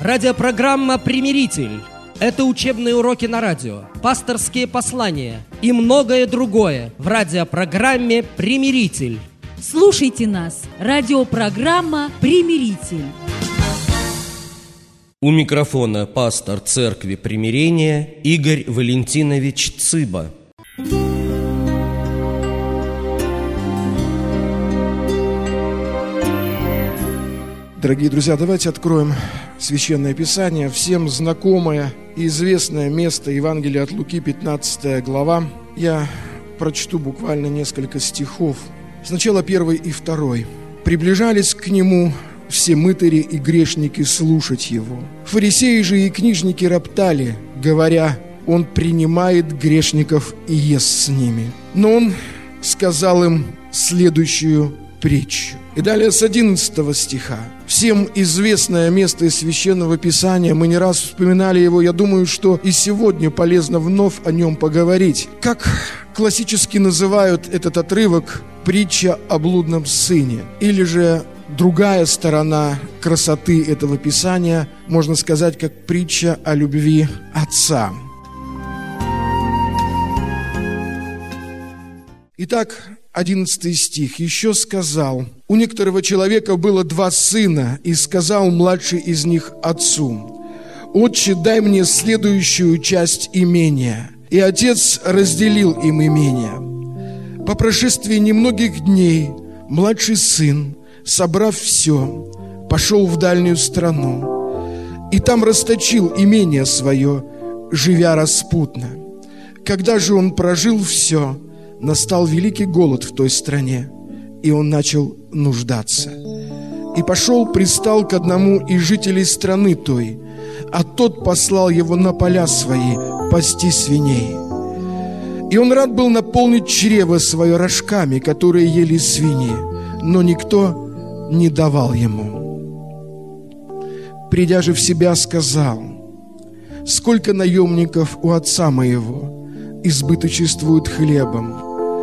Радиопрограмма «Примиритель». Это учебные уроки на радио, пасторские послания и многое другое в радиопрограмме «Примиритель». Слушайте нас. Радиопрограмма «Примиритель». У микрофона пастор Церкви Примирения Игорь Валентинович Цыба. Дорогие друзья, давайте откроем Священное Писание, всем знакомое и известное место Евангелия от Луки, 15 глава. Я прочту буквально несколько стихов. Сначала 1 и 2. «Приближались к нему все мытари и грешники слушать его. Фарисеи же и книжники роптали, говоря, он принимает грешников и ест с ними. Но он сказал им следующую притчу». И далее с 11 стиха. Всем известное место из Священного Писания, мы не раз вспоминали его, я думаю, что и сегодня полезно вновь о нем поговорить. Как классически называют этот отрывок «притча о блудном сыне», или же другая сторона красоты этого Писания, можно сказать, как притча о любви отца. Итак, 11 стих. «Еще сказал, у некоторого человека было 2 сына, и сказал младший из них отцу, «Отче, дай мне следующую часть имения». И отец разделил им имение. По прошествии немногих дней младший сын, собрав все, пошел в дальнюю страну, и там расточил имение свое, живя распутно. Когда же он прожил все, настал великий голод в той стране, и он начал нуждаться. И пошел, пристал к одному из жителей страны той, а тот послал его на поля свои пасти свиней. И он рад был наполнить чрево свое рожками, которые ели свиньи, но никто не давал ему. Придя же в себя, сказал, сколько наемников у отца моего избыточествуют хлебом,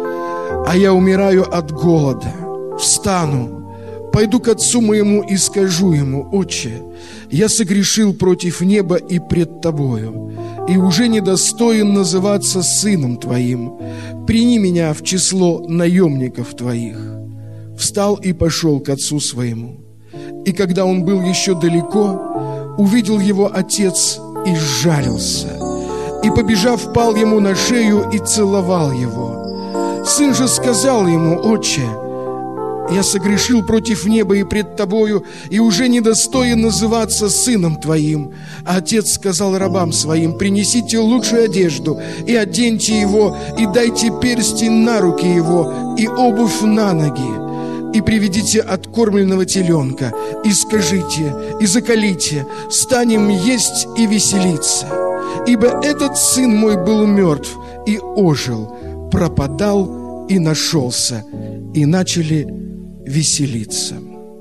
а я умираю от голода. Встану, пойду к отцу моему и скажу ему, отче, я согрешил против неба и пред тобою, и уже недостоин называться сыном твоим. Прими меня в число наемников твоих. Встал и пошел к отцу своему. И когда он был еще далеко, увидел его отец и сжалился, и, побежав, пал ему на шею и целовал его. Сын же сказал ему, отче, я согрешил против неба и пред тобою, и уже недостоин называться сыном твоим. А отец сказал рабам своим, принесите лучшую одежду, и оденьте его, и дайте перстень на руки его, и обувь на ноги, и приведите откормленного теленка, и скажите, и заколите, станем есть и веселиться. Ибо этот сын мой был мертв и ожил, пропадал и нашелся, и начали веселиться.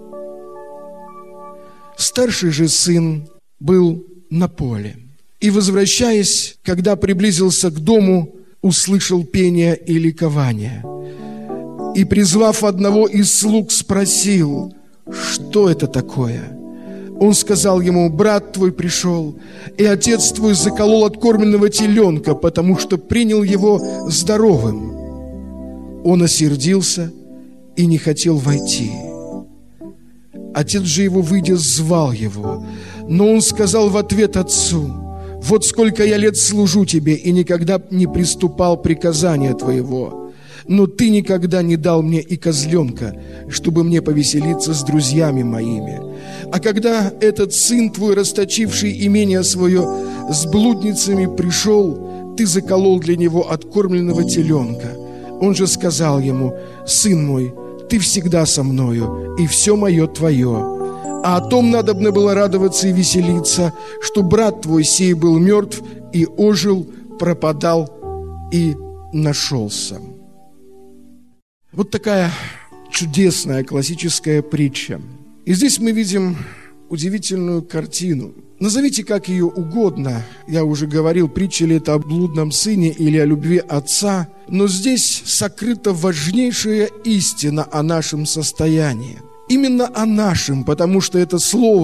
Старший же сын был на поле, и, возвращаясь, когда приблизился к дому, услышал пение и ликование. И, призвав одного из слуг, спросил, что это такое? Он сказал ему, брат твой пришел, и отец твой заколол откормленного теленка, потому что принял его здоровым. Он осердился и не хотел войти. Отец же его, выйдя, звал его, но он сказал в ответ отцу, вот сколько я лет служу тебе и никогда не приступал приказания твоего. Но ты никогда не дал мне и козленка, чтобы мне повеселиться с друзьями моими. А когда этот сын твой, расточивший имение свое с блудницами, пришел, ты заколол для него откормленного теленка. Он же сказал ему, сын мой, ты всегда со мною, и все мое твое. А о том надобно было радоваться и веселиться, что брат твой сей был мертв и ожил, пропадал и нашелся. Вот такая чудесная классическая притча. И здесь мы видим удивительную картину. Назовите как ее угодно. Я уже говорил, притча ли это о блудном сыне или о любви отца. Но здесь сокрыта важнейшая истина о нашем состоянии. Именно о нашем, потому что это слово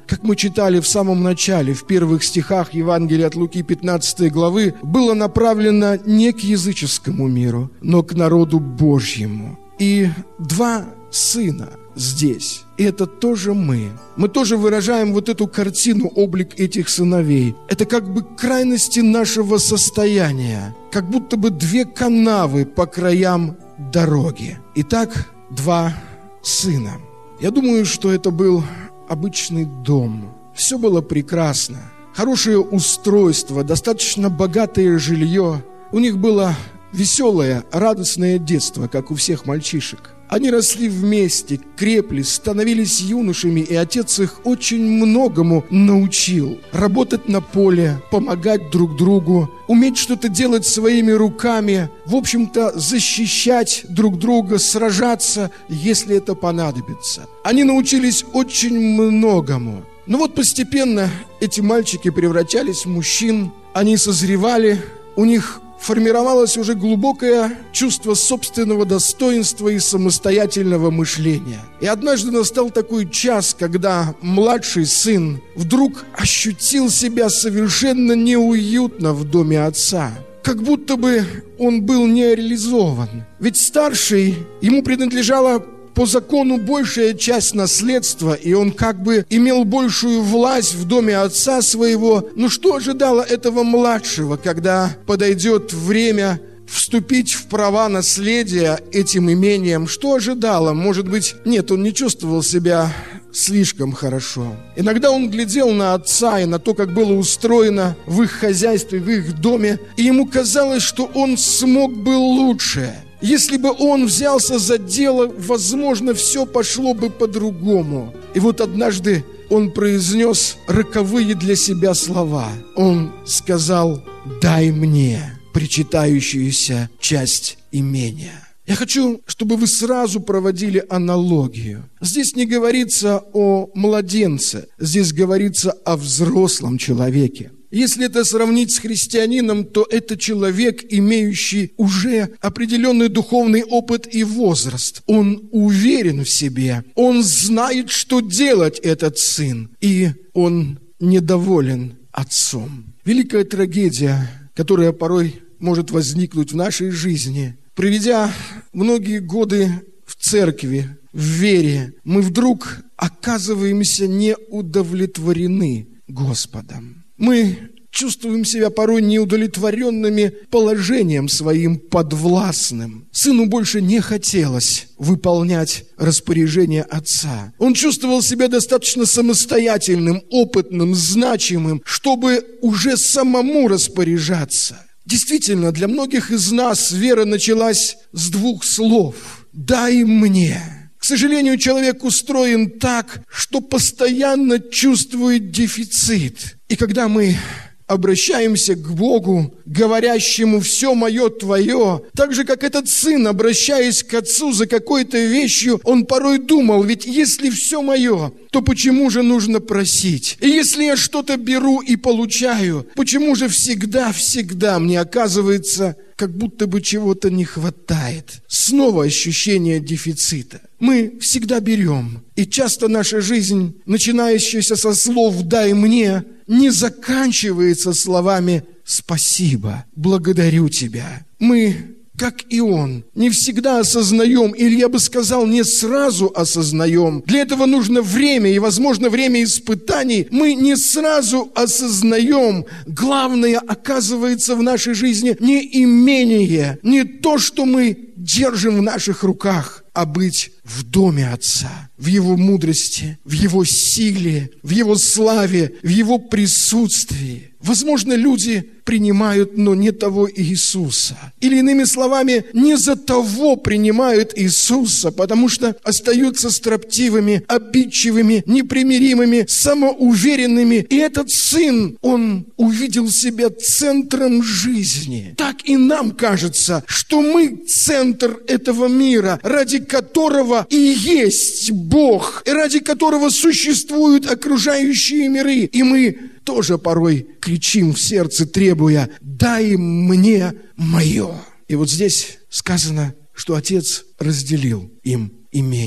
как мы читали в самом начале, в первых стихах Евангелия от Луки 15 главы, было направлено не к языческому миру, но к народу Божьему. И два сына здесь, и это тоже мы. Мы тоже выражаем вот эту картину, облик этих сыновей. Это как бы крайности нашего состояния, как будто бы две канавы по краям дороги. Итак, два сына. Я думаю, что это был обычный дом. Все было прекрасно. Хорошее устройство, достаточно богатое жилье. У них было веселое, радостное детство, как у всех мальчишек. Они росли вместе, крепли, становились юношами, и отец их очень многому научил. Работать на поле, помогать друг другу, уметь что-то делать своими руками, в общем-то, защищать друг друга, сражаться, если это понадобится. Они научились очень многому. Но вот постепенно эти мальчики превращались в мужчин, они созревали, у них формировалось уже глубокое чувство собственного достоинства и самостоятельного мышления. И однажды настал такой час, когда младший сын вдруг ощутил себя совершенно неуютно в доме отца. Как будто бы он был не реализован. Ведь старший, ему принадлежала по закону большая часть наследства, и он как бы имел большую власть в доме отца своего. Но что ожидало этого младшего, когда подойдет время вступить в права наследия этим имением? Что ожидало? Может быть, нет, он не чувствовал себя слишком хорошо. Иногда он глядел на отца и на то, как было устроено в их хозяйстве, в их доме, и ему казалось, что он смог бы лучше. Если бы он взялся за дело, возможно, все пошло бы по-другому. И вот однажды он произнес роковые для себя слова. Он сказал: «Дай мне причитающуюся часть имения». Я хочу, чтобы вы сразу проводили аналогию. Здесь не говорится о младенце, здесь говорится о взрослом человеке. Если это сравнить с христианином, то это человек, имеющий уже определенный духовный опыт и возраст. Он уверен в себе, он знает, что делать, этот сын, и он недоволен отцом. Великая трагедия, которая порой может возникнуть в нашей жизни, проведя многие годы в церкви, в вере, мы вдруг оказываемся неудовлетворены Господом. Мы чувствуем себя порой неудовлетворенными положением своим подвластным. Сыну больше не хотелось выполнять распоряжения отца. Он чувствовал себя достаточно самостоятельным, опытным, значимым, чтобы уже самому распоряжаться. Действительно, для многих из нас вера началась с двух слов: «Дай мне». К сожалению, человек устроен так, что постоянно чувствует дефицит. И когда мы обращаемся к Богу, говорящему «все мое твое», так же, как этот сын, обращаясь к отцу за какой-то вещью, он порой думал: ведь если все мое, то почему же нужно просить? И если я что-то беру и получаю, почему же всегда мне оказывается, как будто бы чего-то не хватает? Снова ощущение дефицита. Мы всегда берем, и часто наша жизнь, начинающаяся со слов «дай мне», не заканчивается словами «спасибо», «благодарю тебя». Мы, как и он, не всегда осознаем, или я бы сказал, не сразу осознаем. Для этого нужно время, и, возможно, время испытаний. Мы не сразу осознаем. Главное, оказывается, в нашей жизни не имение, не то, что мы держим в наших руках, а быть в доме Отца, в Его мудрости, в Его силе, в Его славе, в Его присутствии. Возможно, люди принимают, но не того Иисуса. Или, иными словами, не за того принимают Иисуса, потому что остаются строптивыми, обидчивыми, непримиримыми, самоуверенными. И этот сын, он увидел себя центром жизни. Так и нам кажется, что мы центр этого мира, ради которого и есть Бог, и ради которого существуют окружающие миры. И мы тоже порой кричим в сердце, требуя: «Дай мне мое». И вот здесь сказано, что отец разделил им имение.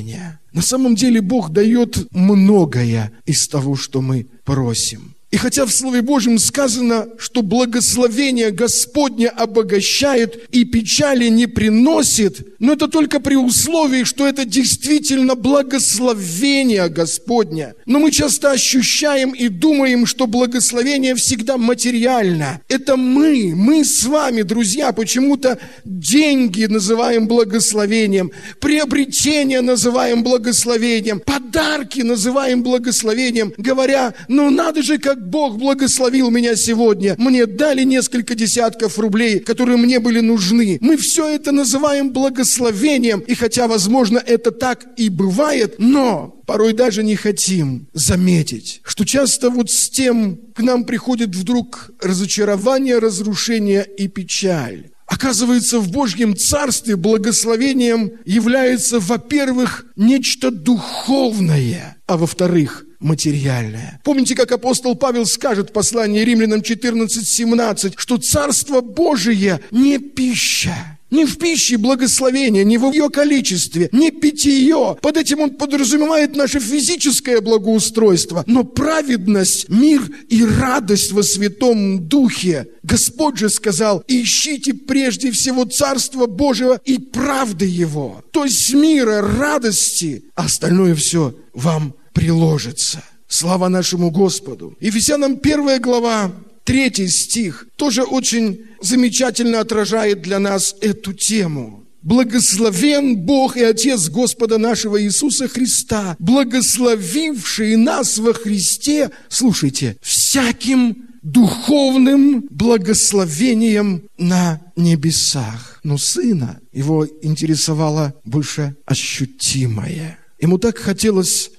На самом деле Бог дает многое из того, что мы просим. И хотя в Слове Божьем сказано, что благословение Господне обогащает и печали не приносит, но это только при условии, что это действительно благословение Господне. Но мы часто ощущаем и думаем, что благословение всегда материально. Это мы с вами, друзья, почему-то деньги называем благословением, приобретение называем благословением, подарки называем благословением, говоря, ну надо же, как Бог благословил меня сегодня. Мне дали несколько десятков рублей, которые мне были нужны. Мы все это называем благословением. И хотя, возможно, это так и бывает, но порой даже не хотим заметить, что часто вот с тем к нам приходит вдруг разочарование, разрушение и печаль. Оказывается, в Божьем Царстве благословением является, во-первых, нечто духовное, а во-вторых, материальное. Помните, как апостол Павел скажет в послании Римлянам 14:17, что Царство Божие не пища. Не в пище благословения, не в ее количестве, не питье. Под этим он подразумевает наше физическое благоустройство, но праведность, мир и радость во Святом Духе. Господь же сказал: ищите прежде всего Царство Божие и правды Его. То есть мира, радости, а остальное все вам приложится. Слава нашему Господу. Ефесянам 1 глава, 3 стих, тоже очень замечательно отражает для нас эту тему. «Благословен Бог и Отец Господа нашего Иисуса Христа, благословивший нас во Христе, слушайте, всяким духовным благословением на небесах». Но Сына его интересовало больше ощутимое. Ему так хотелось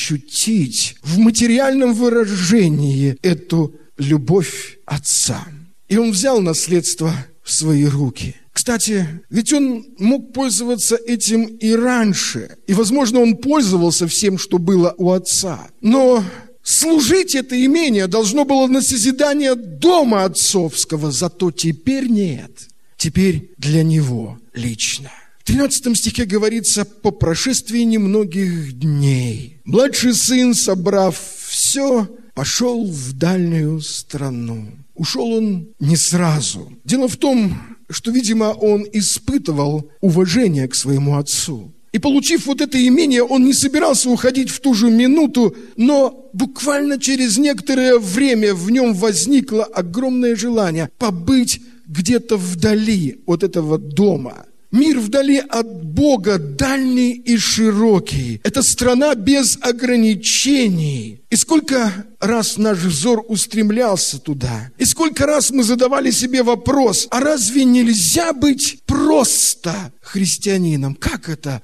ощутить в материальном выражении эту любовь Отца. И он взял наследство в свои руки. Кстати, ведь он мог пользоваться этим и раньше. И, возможно, он пользовался всем, что было у Отца. Но служить это имение должно было на созидание дома отцовского. Зато теперь нет. Теперь для него лично. В 13 стихе говорится: «По прошествии немногих дней младший сын, собрав все, пошел в дальнюю страну». Ушел он не сразу. Дело в том, что, видимо, он испытывал уважение к своему отцу. И, получив вот это имение, он не собирался уходить в ту же минуту, но буквально через некоторое время в нем возникло огромное желание побыть где-то вдали от этого дома. Мир вдали от Бога, дальний и широкий. Это страна без ограничений. И сколько раз наш взор устремлялся туда. И сколько раз мы задавали себе вопрос: а разве нельзя быть просто христианином? Как это?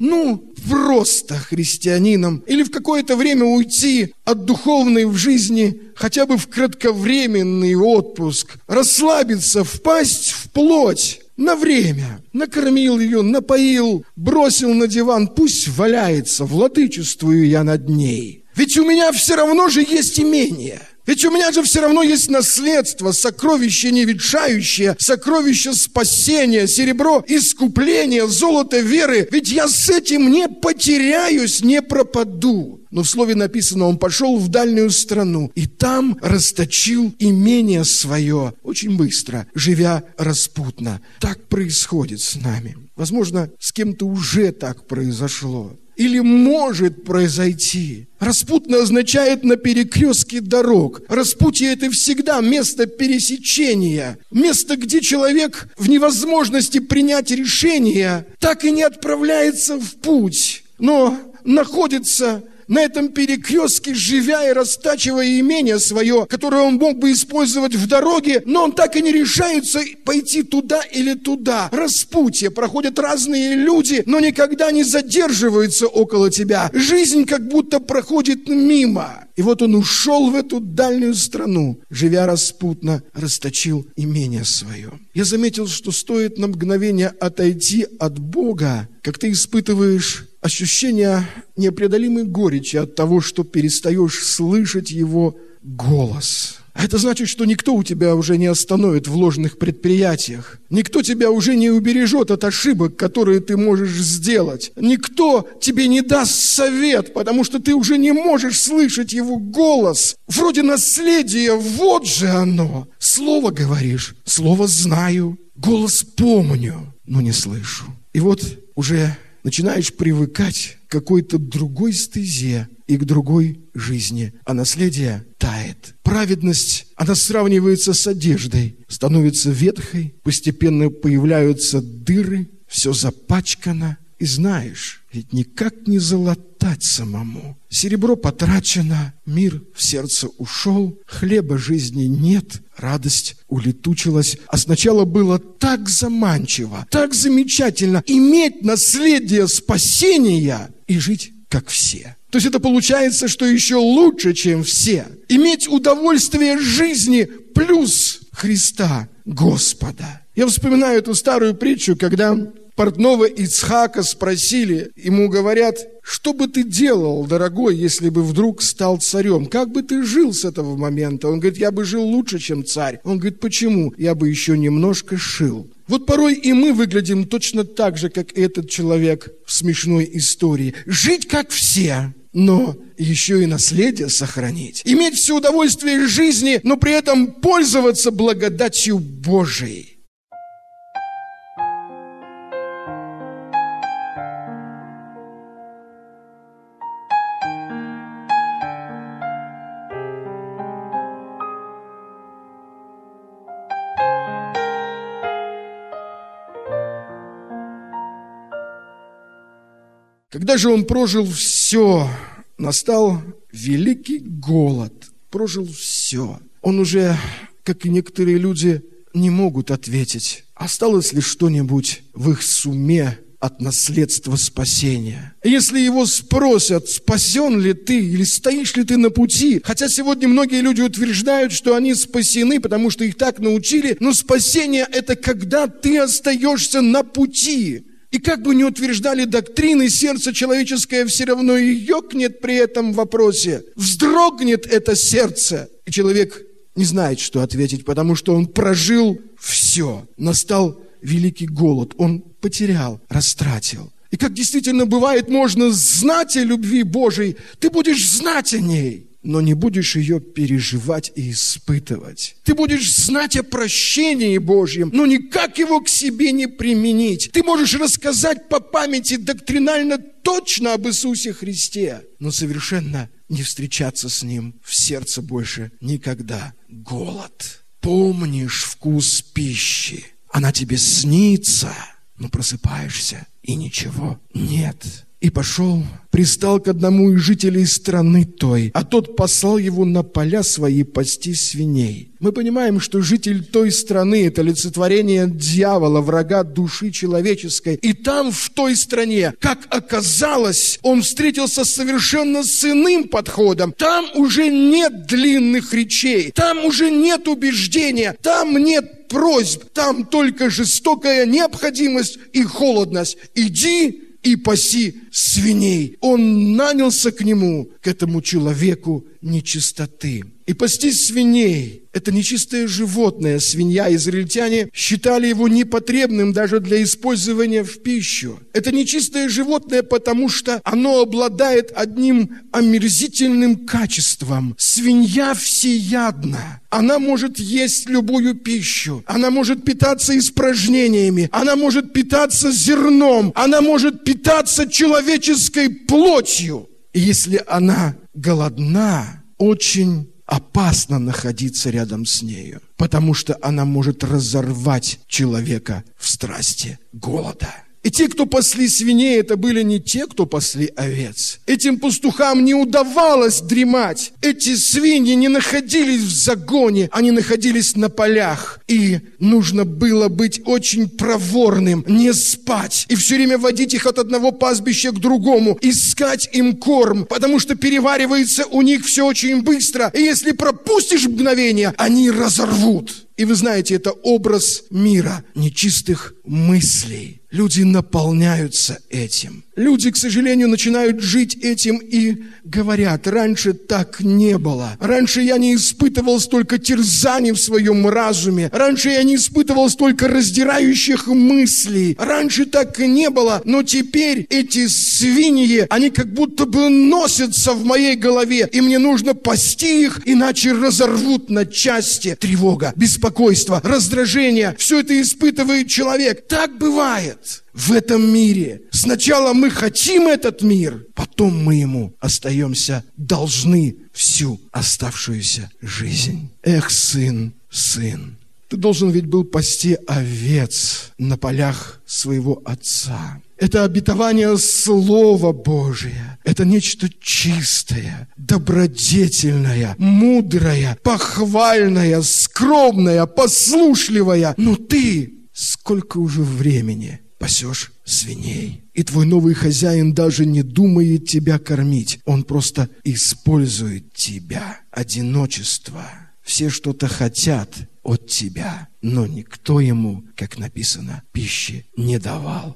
Просто христианином. Или в какое-то время уйти от духовной в жизни, хотя бы в кратковременный отпуск. Расслабиться, впасть в плоть. На время. Накормил ее, напоил, бросил на диван, пусть валяется, владычествую я над ней. Ведь у меня все равно же есть имение. Ведь у меня же все равно есть наследство, сокровище неветшающее, сокровище спасения, серебро искупления, золото веры. Ведь я с этим не потеряюсь, не пропаду. Но в слове написано: он пошел в дальнюю страну и там расточил имение свое очень быстро, живя распутно. Так происходит с нами. Возможно, с кем-то уже так произошло. Или может произойти. Распутно означает на перекрестке дорог. Распутье – это всегда место пересечения. Место, где человек в невозможности принять решение так и не отправляется в путь, но находится на этом перекрестке, живя и растачивая имение свое, которое он мог бы использовать в дороге, но он так и не решается пойти туда или туда. Распутье. Проходят разные люди, но никогда не задерживаются около тебя. Жизнь как будто проходит мимо. И вот он ушел в эту дальнюю страну, живя распутно, расточил имение свое. Я заметил, что стоит на мгновение отойти от Бога, как ты испытываешь ощущение непреодолимой горечи от того, что перестаешь слышать Его голос. А это значит, что никто у тебя уже не остановит в ложных предприятиях. Никто тебя уже не убережет от ошибок, которые ты можешь сделать. Никто тебе не даст совет, потому что ты уже не можешь слышать его голос. Вроде наследия, вот же оно. Слово говоришь, слово знаю, голос помню, но не слышу. И вот уже начинаешь привыкать к какой-то другой стезе и к другой жизни, а наследие тает. Праведность, она сравнивается с одеждой, становится ветхой, постепенно появляются дыры, все запачкано. И знаешь, ведь никак не залатать самому. Серебро потрачено, мир в сердце ушел, хлеба жизни нет, радость улетучилась. А сначала было так заманчиво, так замечательно иметь наследие спасения и жить как все. То есть это получается, что еще лучше, чем все. Иметь удовольствие жизни плюс Христа Господа. Я вспоминаю эту старую притчу, когда портного Ицхака спросили, ему говорят: что бы ты делал, дорогой, если бы вдруг стал царем? Как бы ты жил с этого момента? Он говорит: я бы жил лучше, чем царь. Он говорит: почему? Я бы еще немножко шил. Вот порой и мы выглядим точно так же, как этот человек в смешной истории. Жить как все, но еще и наследие сохранить. Иметь все удовольствие жизни, но при этом пользоваться благодатью Божией. Когда же он прожил все, настал великий голод, прожил все. Он уже, как и некоторые люди, не могут ответить, осталось ли что-нибудь в их суме от наследства спасения. Если его спросят, спасен ли ты или стоишь ли ты на пути, хотя сегодня многие люди утверждают, что они спасены, потому что их так научили, но спасение – это когда ты остаешься на пути. И как бы ни утверждали доктрины, сердце человеческое все равно и ёкнет при этом вопросе. Вздрогнет это сердце. И человек не знает, что ответить, потому что он прожил все. Настал великий голод. Он потерял, растратил. И как действительно бывает, можно знать о любви Божией. Ты будешь знать о ней, но не будешь ее переживать и испытывать. Ты будешь знать о прощении Божьем, но никак его к себе не применить. Ты можешь рассказать по памяти доктринально точно об Иисусе Христе, но совершенно не встречаться с Ним в сердце больше никогда. Голод. Помнишь вкус пищи. Она тебе снится, но просыпаешься, и ничего нет. И пошел, пристал к одному из жителей страны той, а тот послал его на поля свои пасти свиней. Мы понимаем, что житель той страны – это олицетворение дьявола, врага души человеческой. И там, в той стране, как оказалось, он встретился совершенно с иным подходом. Там уже нет длинных речей, там уже нет убеждения, там нет просьб, там только жестокая необходимость и холодность. Иди и паси свиней. Он нанялся к нему, к этому человеку нечистоты. И пасти свиней – это нечистое животное. Свинья, израильтяне считали его непотребным даже для использования в пищу. Это нечистое животное, потому что оно обладает одним омерзительным качеством. Свинья всеядна. Она может есть любую пищу. Она может питаться испражнениями. Она может питаться зерном. Она может питаться человеческой плотью. И если она голодна, очень опасно находиться рядом с нею, потому что она может разорвать человека в страсти голода. И те, кто пасли свиней, это были не те, кто пасли овец. Этим пастухам не удавалось дремать. Эти свиньи не находились в загоне, они находились на полях. И нужно было быть очень проворным, не спать. И все время водить их от одного пастбища к другому, искать им корм, потому что переваривается у них все очень быстро. И если пропустишь мгновение, они разорвут. И вы знаете, это образ мира, нечистых мыслей. Люди наполняются этим. Люди, к сожалению, начинают жить этим и говорят: раньше так не было. Раньше я не испытывал столько терзаний в своем разуме. Раньше я не испытывал столько раздирающих мыслей. Раньше так и не было, но теперь эти свиньи, они как будто бы носятся в моей голове, и мне нужно пасти их, иначе разорвут на части. Тревога, беспокойство, раздражение, все это испытывает человек. Так бывает в этом мире. Сначала мы хотим этот мир, потом мы ему остаемся должны всю оставшуюся жизнь. Эх, сын, ты должен ведь был пасти овец на полях своего отца. Это обетование Слова Божия. Это нечто чистое, добродетельное, мудрое, похвальное, скромное, послушливое. Но ты сколько уже времени пасешь свиней, и твой новый хозяин даже не думает тебя кормить. Он просто использует тебя. Одиночество. Все что-то хотят от тебя, но никто ему, как написано, пищи не давал.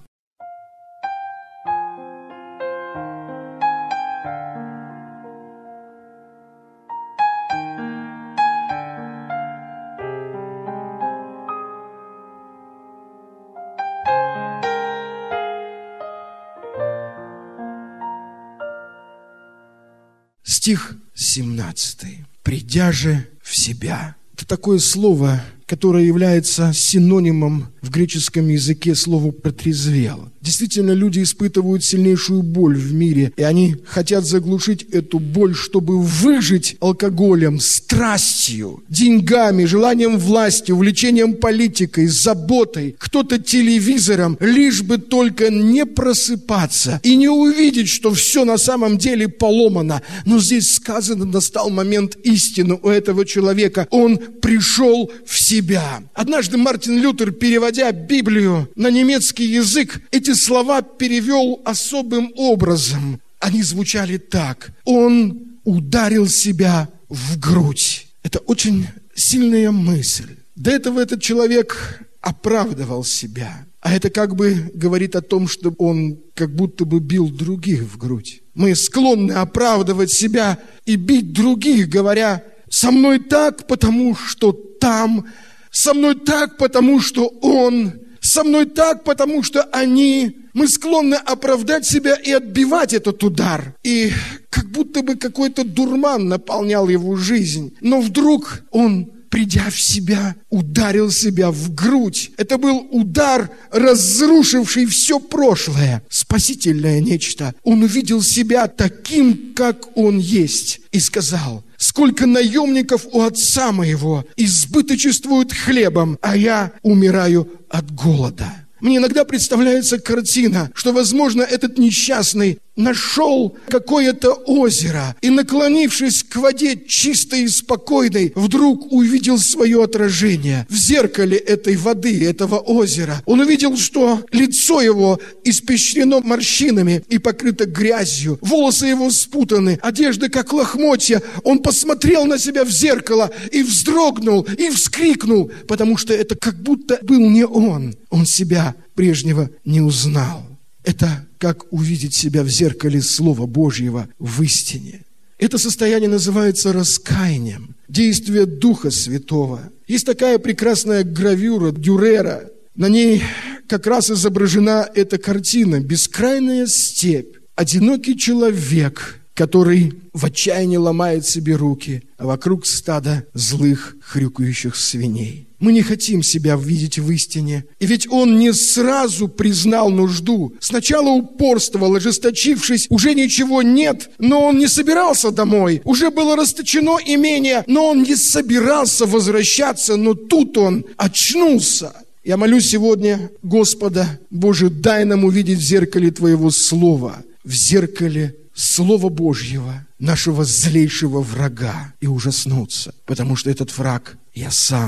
Стих 17. «Придя же в себя». Это такое слово, которое является синонимом в греческом языке слову «протрезвел». Действительно, люди испытывают сильнейшую боль в мире, и они хотят заглушить эту боль, чтобы выжить алкоголем, страстью, деньгами, желанием власти, увлечением политикой, заботой, кто-то телевизором, лишь бы только не просыпаться и не увидеть, что все на самом деле поломано. Но здесь сказано, настал момент истины у этого человека. Он пришел в себя. Однажды Мартин Лютер, переводя Библию на немецкий язык, эти слова перевел особым образом. Они звучали так: он ударил себя в грудь. Это очень сильная мысль. До этого этот человек оправдывал себя. А это как бы говорит о том, что он как будто бы бил других в грудь. Мы склонны оправдывать себя и бить других, говоря: со мной так, потому что там, со мной так, потому что он, со мной так, потому что они. Мы склонны оправдать себя и отбивать этот удар. И как будто бы какой-то дурман наполнял его жизнь. Но вдруг он, придя в себя, ударил себя в грудь. Это был удар, разрушивший все прошлое. Спасительное нечто. Он увидел себя таким, как он есть. И сказал: сколько наемников у отца моего избыточествуют хлебом, а я умираю от голода. Мне иногда представляется картина, что, возможно, этот несчастный нашел какое-то озеро и, наклонившись к воде чистой и спокойной, вдруг увидел свое отражение в зеркале этой воды, этого озера. Он увидел, что лицо его испещрено морщинами и покрыто грязью, волосы его спутаны, одежда как лохмотья. Он посмотрел на себя в зеркало и вздрогнул, и вскрикнул, потому что это как будто был не он. Он себя прежнего не узнал. Это как увидеть себя в зеркале Слова Божьего в истине. Это состояние называется раскаянием, действие Духа Святого. Есть такая прекрасная гравюра Дюрера. На ней как раз изображена эта картина. Бескрайняя степь, одинокий человек, который в отчаянии ломает себе руки, а вокруг стада злых хрюкающих свиней. Мы не хотим себя видеть в истине. И ведь он не сразу признал нужду. Сначала упорствовал, ожесточившись, уже ничего нет, но он не собирался домой. Уже было расточено имение, но он не собирался возвращаться, но тут он очнулся. Я молю сегодня: Господа Боже, дай нам увидеть в зеркале Твоего Слова, в зеркале Слова Божьего, нашего злейшего врага, и ужаснуться, потому что этот враг я сам.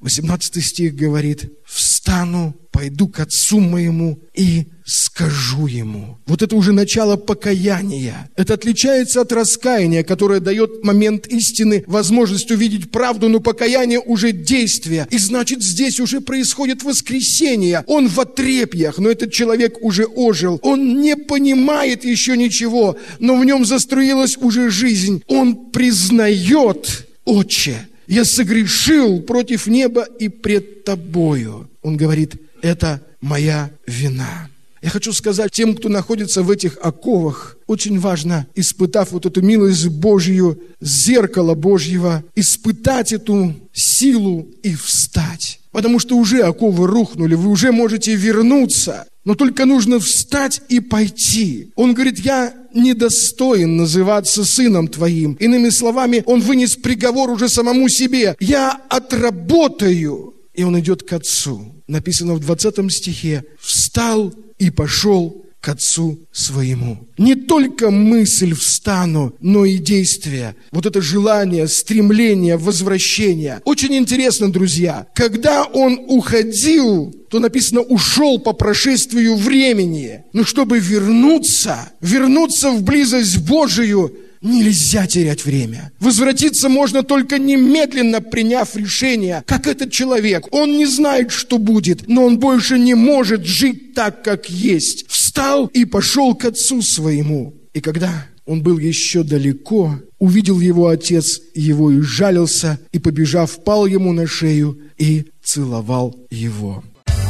18 стих говорит: «Встану, пойду к отцу моему и скажу ему». Вот это уже начало покаяния. Это отличается от раскаяния, которое дает момент истины, возможность увидеть правду, но покаяние уже действие. И значит, здесь уже происходит воскресение. Он в отрепьях, но этот человек уже ожил. Он не понимает еще ничего, но в нем заструилась уже жизнь. Он признает: «Отче, я согрешил против неба и пред тобою». Он говорит: «Это моя вина». Я хочу сказать тем, кто находится в этих оковах, очень важно, испытав вот эту милость Божью, зеркало Божьего, испытать эту силу и встать. Потому что уже оковы рухнули, вы уже можете вернуться, но только нужно встать и пойти. Он говорит: «Я недостоин называться сыном твоим». Иными словами, он вынес приговор уже самому себе: «Я отработаю». И он идет к отцу. Написано в 20 стихе: «Встал и пошел к отцу своему». Не только мысль «встану», но и действие. Вот это желание, стремление, возвращение. Очень интересно, друзья, когда он уходил, то написано: ушел по прошествию времени. Но чтобы вернуться в близость Божию, нельзя терять время. Возвратиться можно только немедленно, приняв решение, как этот человек. Он не знает, что будет, но он больше не может жить так, как есть. Встал и пошел к отцу своему. И когда он был еще далеко, увидел его отец его и жалился, и, побежав, пал ему на шею и целовал его.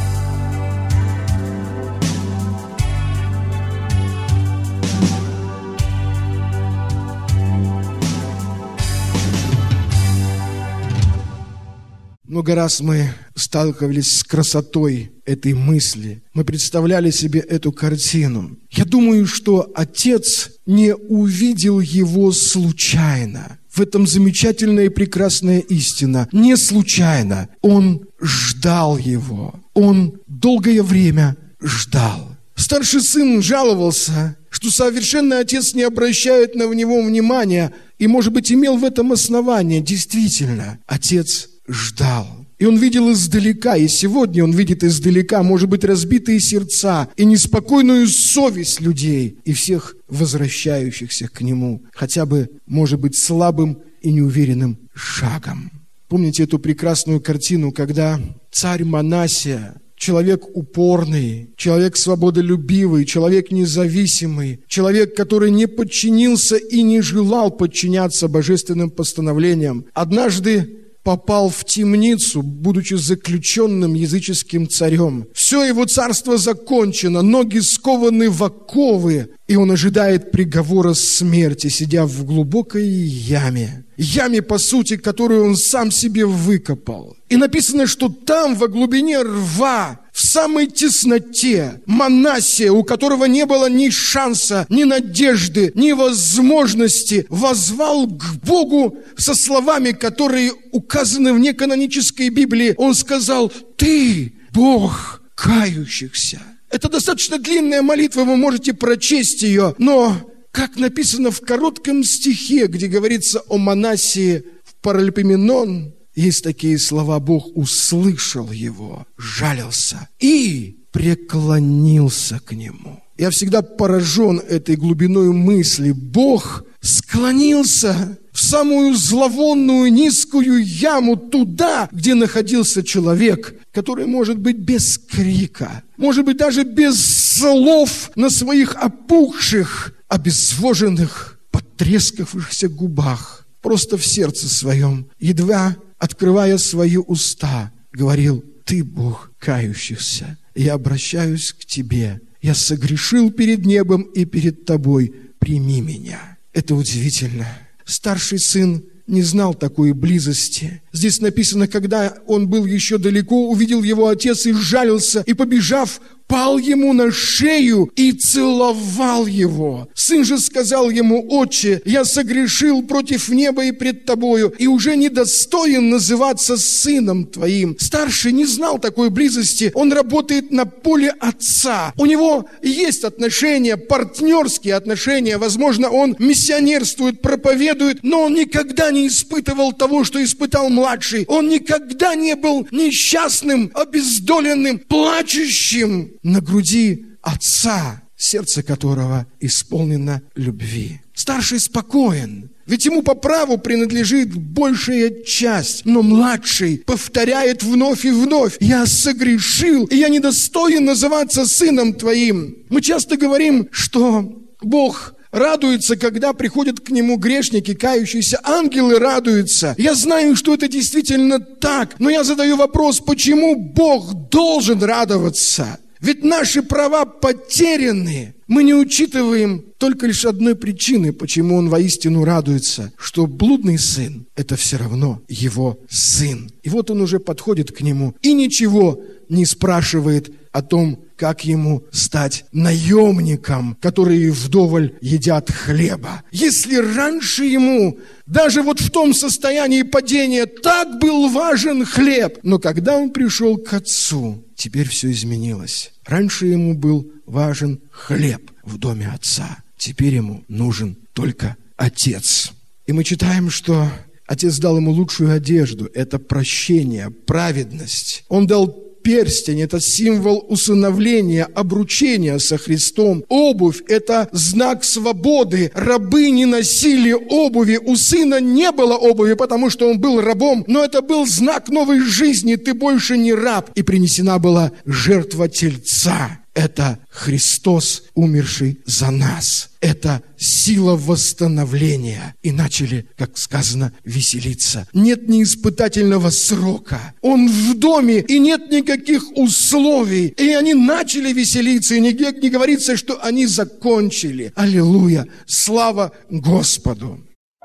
Много раз мы сталкивались с красотой этой мысли. Мы представляли себе эту картину. Я думаю, что отец не увидел его случайно. В этом замечательная и прекрасная истина. Не случайно. Он ждал его. Он долгое время ждал. Старший сын жаловался, что совершенный отец не обращает на него внимания, и, может быть, имел в этом основание. Действительно, отец ждал. И он видел издалека, и сегодня он видит издалека, может быть, разбитые сердца и неспокойную совесть людей и всех возвращающихся к нему, хотя бы, может быть, слабым и неуверенным шагом. Помните эту прекрасную картину, когда царь Манассия, человек упорный, человек свободолюбивый, человек независимый, человек, который не подчинился и не желал подчиняться божественным постановлениям, однажды попал в темницу, будучи заключенным языческим царем. Все его царство закончено, ноги скованы в оковы, и он ожидает приговора смерти, сидя в глубокой яме. Яме, по сути, которую он сам себе выкопал. И написано, что там, во глубине рва, в самой тесноте, Манассия, у которого не было ни шанса, ни надежды, ни возможности, воззвал к Богу со словами, которые указаны в неканонической Библии. Он сказал: «Ты, Бог кающихся». Это достаточно длинная молитва, вы можете прочесть ее, но, как написано в коротком стихе, где говорится о Манассии в Паралипоменон, есть такие слова: Бог услышал его, жалился и преклонился к нему. Я всегда поражен этой глубиной мысли. Бог склонился в самую зловонную низкую яму, туда, где находился человек, который, может быть, без крика, может быть, даже без слов на своих опухших, обезвоженных, потрескавшихся губах, просто в сердце своем, едва открывая свои уста, говорил: «Ты, Бог кающихся, я обращаюсь к Тебе. Я согрешил перед небом и перед Тобой. Прими меня». Это удивительно. Старший сын не знал такой близости. Здесь написано, когда он был еще далеко, увидел его отец и жалился, и, побежав, пал ему на шею и целовал его. Сын же сказал ему: «Отче, я согрешил против неба и пред тобою, и уже недостоин называться сыном твоим». Старший не знал такой близости. Он работает на поле отца. У него есть отношения, партнерские отношения. Возможно, он миссионерствует, проповедует, но он никогда не испытывал того, что испытал младший. Он никогда не был несчастным, обездоленным, плачущим на груди отца, сердце которого исполнено любви. Старший спокоен, ведь ему по праву принадлежит большая часть, но младший повторяет вновь и вновь: «Я согрешил, и я недостоин называться сыном твоим». Мы часто говорим, что Бог радуется, когда приходят к Нему грешники, кающиеся. Ангелы радуются. Я знаю, что это действительно так, но я задаю вопрос: почему Бог должен радоваться? Ведь наши права потеряны. Мы не учитываем только лишь одной причины, почему Он воистину радуется, что блудный сын – это все равно его сын. И вот он уже подходит к нему и ничего не спрашивает о том, как ему стать наемником, которые вдоволь едят хлеба. Если раньше ему, даже вот в том состоянии падения, так был важен хлеб, но когда он пришел к отцу, теперь все изменилось. Раньше ему был важен хлеб в доме отца, теперь ему нужен только отец. И мы читаем, что отец дал ему лучшую одежду, это прощение, праведность. Он дал перстень – это символ усыновления, обручения со Христом. Обувь – это знак свободы. Рабы не носили обуви. У сына не было обуви, потому что он был рабом, но это был знак новой жизни. Ты больше не раб. И принесена была жертва тельца. Это Христос, умерший за нас. Это сила восстановления. И начали, как сказано, веселиться. Нет ни испытательного срока. Он в доме, и нет никаких условий. И они начали веселиться, и нигде не говорится, что они закончили. Аллилуйя! Слава Господу!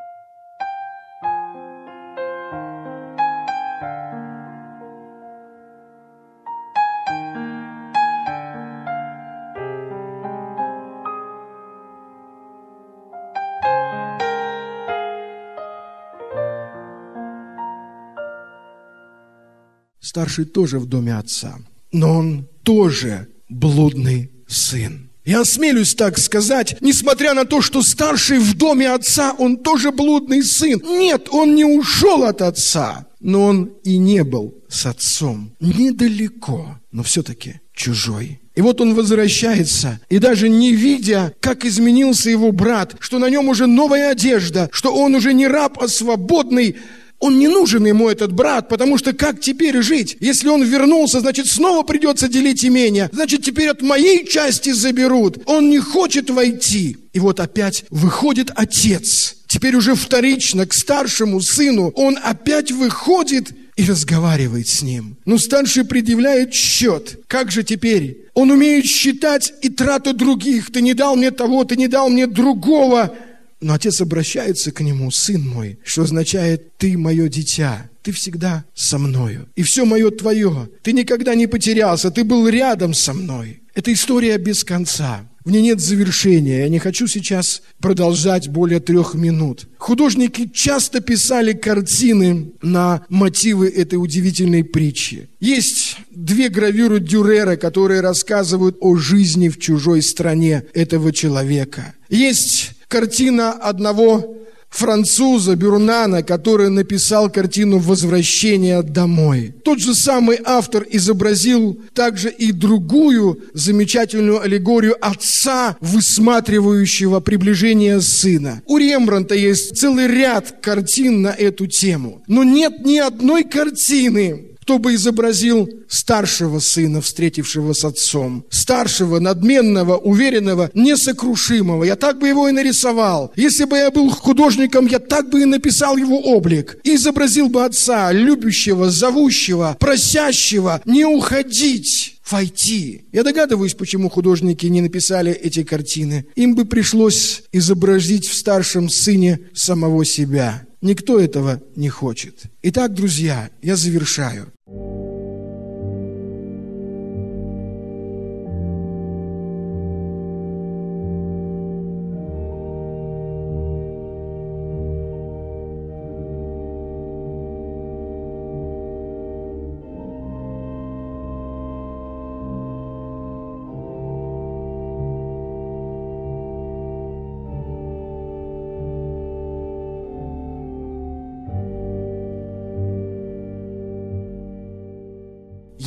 Старший тоже в доме отца, но он тоже блудный сын. Я осмелюсь так сказать, несмотря на то, что старший в доме отца, он тоже блудный сын. Нет, он не ушел от отца, но он и не был с отцом. Недалеко, но все-таки чужой. И вот он возвращается, и даже не видя, как изменился его брат, что на нем уже новая одежда, что он уже не раб, а свободный, он не нужен ему, этот брат, потому что как теперь жить? Если он вернулся, значит, снова придется делить имение. Значит, теперь от моей части заберут. Он не хочет войти. И вот опять выходит отец. Теперь уже вторично к старшему сыну. Он опять выходит и разговаривает с ним. Но старший предъявляет счет. Как же теперь? Он умеет считать и трату других. Ты не дал мне того, ты не дал мне другого. Но отец обращается к нему: сын мой, что означает: ты мое дитя, ты всегда со мною, и все мое твое, ты никогда не потерялся, ты был рядом со мной. Это история без конца, в ней нет завершения. Я не хочу сейчас продолжать более 3 минут. Художники часто писали картины на мотивы этой удивительной притчи. Есть 2 гравюры Дюрера, которые рассказывают о жизни в чужой стране этого человека. Есть картина одного француза Бюрнана, который написал картину «Возвращение домой». Тот же самый автор изобразил также и другую замечательную аллегорию отца, высматривающего приближение сына. У Рембрандта есть целый ряд картин на эту тему. Но нет ни одной картины, кто бы изобразил старшего сына, встретившего с отцом. Старшего, надменного, уверенного, несокрушимого. Я так бы его и нарисовал. Если бы я был художником, я так бы и написал его облик. И изобразил бы отца, любящего, зовущего, просящего не уходить, войти. Я догадываюсь, почему художники не написали эти картины. Им бы пришлось изобразить в старшем сыне самого себя. Никто этого не хочет. Итак, друзья, я завершаю.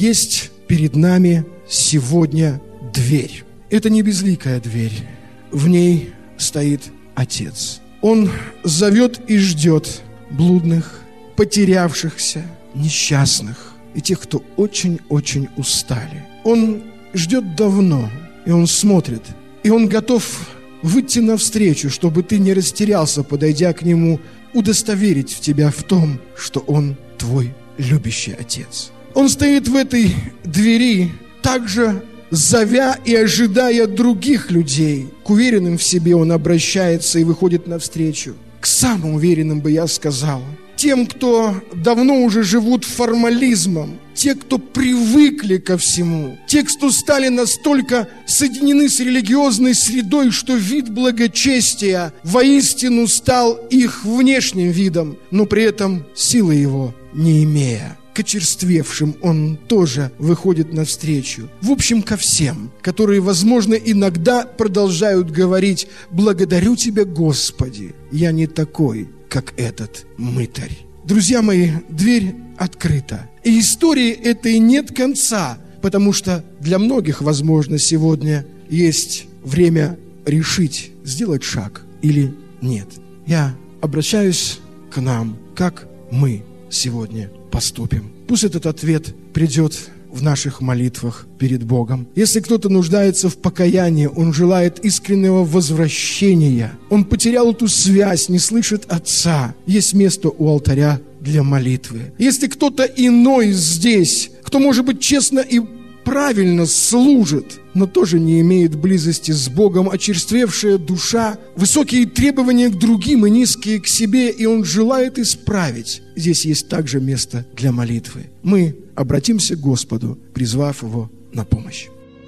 есть перед нами сегодня дверь. Это не безликая дверь. В ней стоит Отец. Он зовет и ждет блудных, потерявшихся, несчастных и тех, кто очень-очень устали. Он ждет давно, и Он смотрит, и Он готов выйти навстречу, чтобы ты не растерялся, подойдя к Нему, удостоверить тебя в том, что Он твой любящий Отец. Он стоит в этой двери, также зовя и ожидая других людей. К уверенным в себе Он обращается и выходит навстречу. К самым уверенным, бы я сказал. Тем, кто давно уже живут формализмом. Те, кто привыкли ко всему. Те, кто стали настолько соединены с религиозной средой, что вид благочестия воистину стал их внешним видом, но при этом силы его не имея. К очерствевшим Он тоже выходит навстречу. В общем, ко всем, которые, возможно, иногда продолжают говорить: «Благодарю Тебя, Господи, я не такой, как этот мытарь». Друзья мои, дверь открыта. И истории этой нет конца, потому что для многих, возможно, сегодня есть время решить, сделать шаг или нет. Я обращаюсь к нам, как мы сегодня поступим. Пусть этот ответ придет в наших молитвах перед Богом. Если кто-то нуждается в покаянии, он желает искреннего возвращения, он потерял эту связь, не слышит Отца, есть место у алтаря для молитвы. Если кто-то иной здесь, кто, может быть, честно и правильно служит, но тоже не имеет близости с Богом, очерствевшая душа, высокие требования к другим и низкие к себе, и он желает исправить. Здесь есть также место для молитвы. Мы обратимся к Господу, призвав Его на помощь.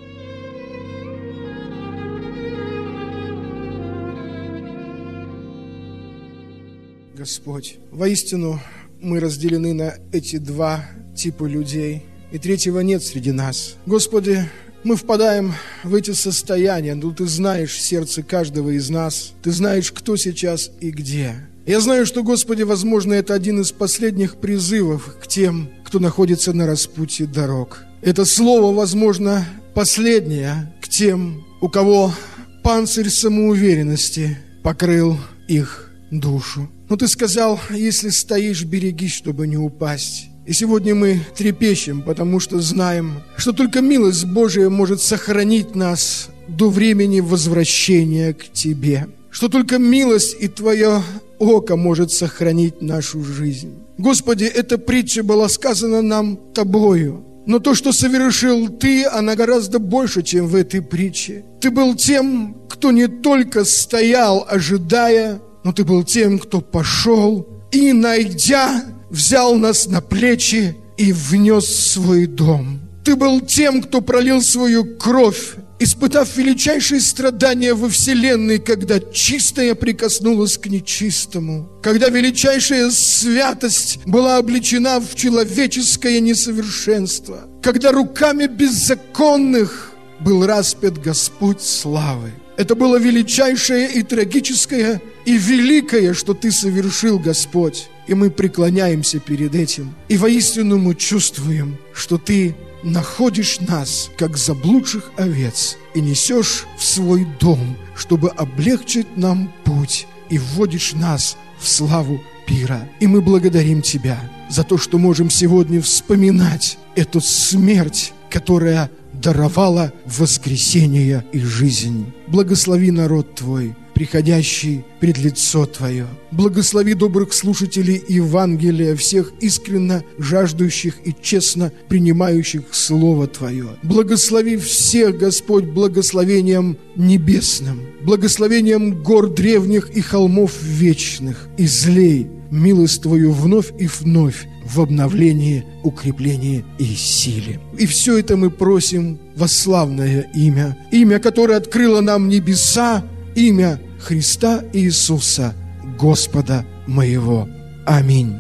Господь, воистину мы разделены на эти два типа людей, и третьего нет среди нас. Господи, мы впадаем в эти состояния, но Ты знаешь сердце каждого из нас. Ты знаешь, кто сейчас и где. Я знаю, что, Господи, возможно, это один из последних призывов к тем, кто находится на распутье дорог. Это слово, возможно, последнее к тем, у кого панцирь самоуверенности покрыл их душу. Но Ты сказал: если стоишь, берегись, чтобы не упасть. И сегодня мы трепещем, потому что знаем, что только милость Божия может сохранить нас до времени возвращения к Тебе. Что только милость и Твое око может сохранить нашу жизнь. Господи, эта притча была сказана нам Тобою. Но то, что совершил Ты, она гораздо больше, чем в этой притче. Ты был тем, кто не только стоял, ожидая, но Ты был тем, кто пошел и, найдя, взял нас на плечи и внес в свой дом. Ты был тем, кто пролил свою кровь, испытав величайшие страдания во вселенной, когда чистое прикоснулось к нечистому, когда величайшая святость была облечена в человеческое несовершенство, когда руками беззаконных был распят Господь славы. Это было величайшее и трагическое и великое, что Ты совершил, Господь. И мы преклоняемся перед этим. И воистину мы чувствуем, что Ты находишь нас, как заблудших овец, и несешь в свой дом, чтобы облегчить нам путь, и вводишь нас в славу пира. И мы благодарим Тебя за то, что можем сегодня вспоминать эту смерть, которая даровала воскресение и жизнь. Благослови народ Твой, приходящий пред лицо Твое. Благослови добрых слушателей Евангелия, всех искренно жаждущих и честно принимающих Слово Твое. Благослови всех, Господь, благословением небесным, благословением гор древних и холмов вечных. Излей милость Твою вновь и вновь в обновлении, укреплении и силе. И все это мы просим во славное имя, имя, которое открыло нам небеса, имя Христа Иисуса, Господа моего. Аминь.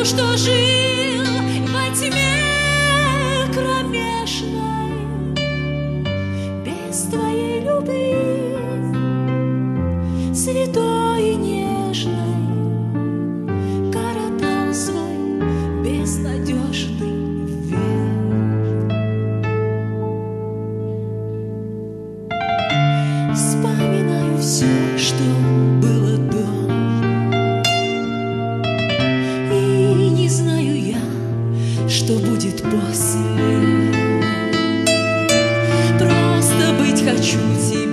что жил во тьме кромешной, без твоей любви, святой и нежной, коротал свой безнадежный век. Вспоминаю все, что было до, и не знаю я, что будет после. Просто быть хочу тебе.